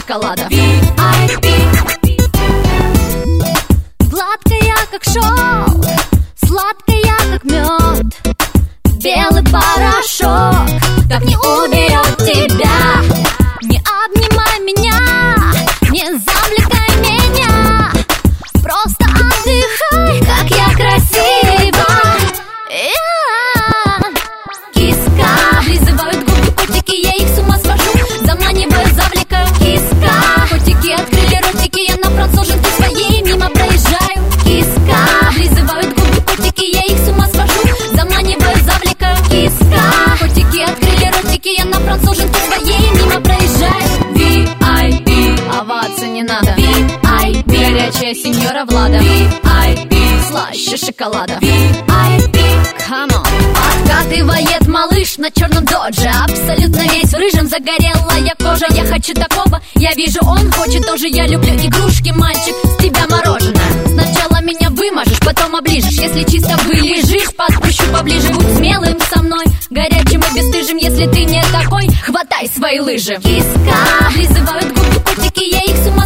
шоколада. VIP. Гладкая, как шелк, сладкая, как мед, белый порошок так не уберет тебя. Не обнимай меня, не завлекай меня, просто отдыхай, как я красива. Киска, облизывают губы котики, я их с ума свожу, заманиваю, завлекаю. Киска, котики открыли ротики, я на француженке своей мимо проезжаю. Киска, облизывают губы котики, я их с ума свожу, заманиваю, завлекаю. Киска, котики открыли ротики, я на француженке своей мимо проезжаю. VIP. Овации не надо. VIP. Горячая сеньора Влада. VIP. Слаще шоколада. VIP. Come on. Откатывает малыш на черном додже, абсолютно весь в рыжем, загорелая кожа. Я хочу такого, я вижу, он хочет тоже. Я люблю игрушки, мальчик, с тебя мороженое. Сначала меня выможешь, потом оближешь. Если чисто вылежишь, подпущу поближе. Будь смелым со мной, горячим и бесстыжим. Если ты не такой, хватай свои лыжи. Киска, облизывают губы котики, я их с ума